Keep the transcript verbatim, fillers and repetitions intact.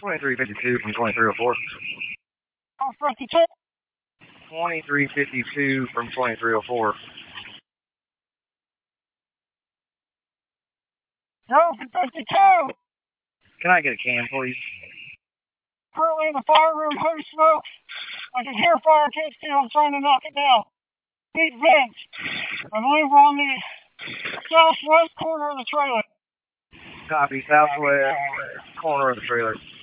twenty-three fifty-two from twenty-three oh four. Oh, fifty-two. twenty-three fifty-two from twenty-three oh four. Go for fifty-two. Can I get a can, please? Currently in the fire room, heavy smoke. I can hear fire case steel. I'm trying to knock it down. Deep vents. I believe we're on the southwest corner of the trailer. Copy, southwest corner of the trailer.